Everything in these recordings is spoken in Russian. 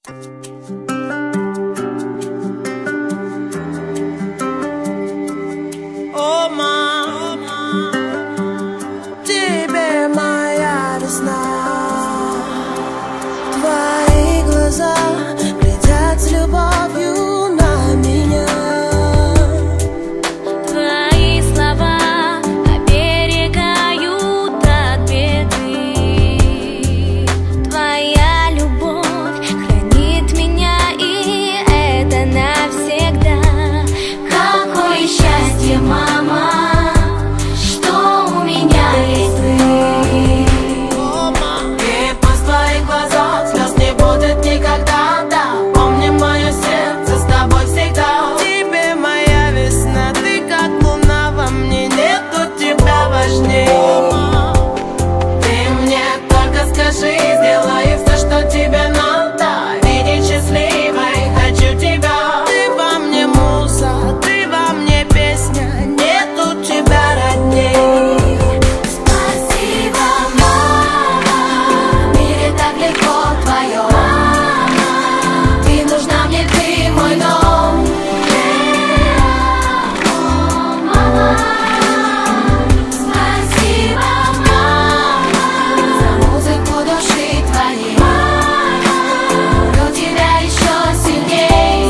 О, мама, тебе моя весна. Твои глаза глядят с любовью на меня. Твои слова оберегают от беды. Твоя любовь хранит меня, и это навсегда. Какое счастье, мама, что у меня есть ты. И пусть в твоих глазах слез не будет никогда, да. Помни мое сердце с тобой всегда. Тебе моя весна, ты как луна во мне, нету тебя важнее. Ты мне только скажи, сделаю все, что тебе надо. Видеть счастливой хочу тебя. Ты во мне муза, ты во мне песня, нету тебя родней. Спасибо, мама, в мире так легко вдвоем. Ты нужна мне, ты мой дом. Мама, спасибо, мама, за музыку души твоей. Люблю тебя еще сильней.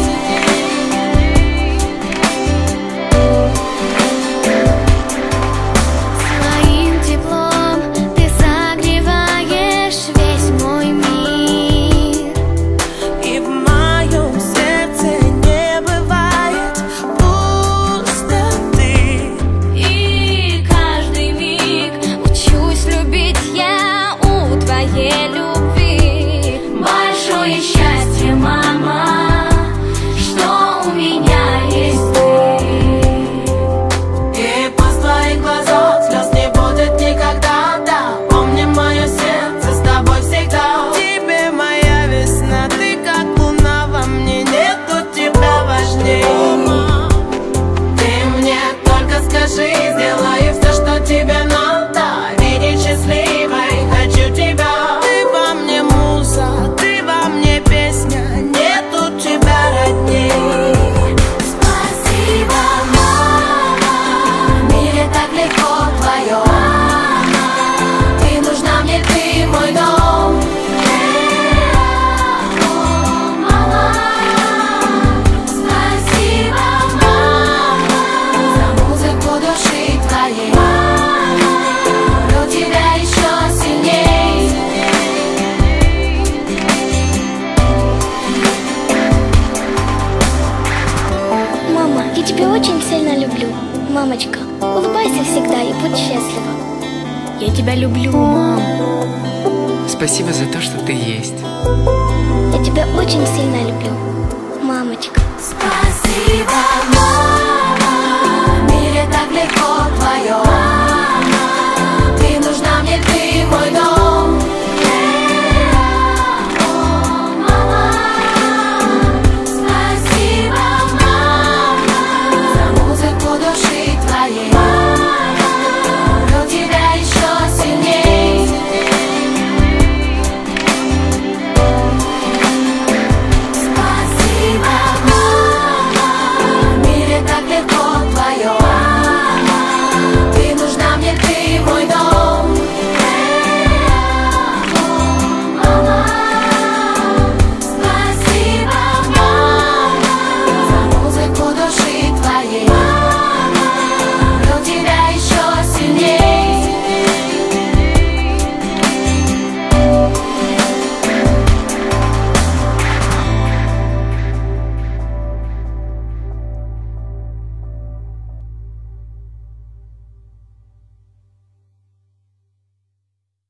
Своим теплом ты согреваешь весь мой мир. И в моем сердце не бывает пустоты. И каждый миг учусь любить я у твоей любви. Большое счастье, мама, что у меня есть ты. И пусть в твоих глазах слез не будет никогда, да. Помни мое сердце с тобой всегда. Тебе моя весна, ты как луна во мне, нету тебя важнее. Ты мне только скажи, сделаю все, что тебе надо. Видеть счастливой хочу тебя. Ты во мне муза, ты во мне песня, нету тебя родней. Спасибо, мама, в мире так легко вдвоем. Ты нужна мне, ты мой дом. Мама, спасибо, мама, за музыку души твоей. Люблю тебя еще сильней. Мама, я тебя очень сильно люблю. Мамочка, улыбайся всегда и будь счастлива. Я тебя люблю, мам. Спасибо за то, что ты есть. Я тебя очень сильно люблю, мамочка. Спасибо, мама.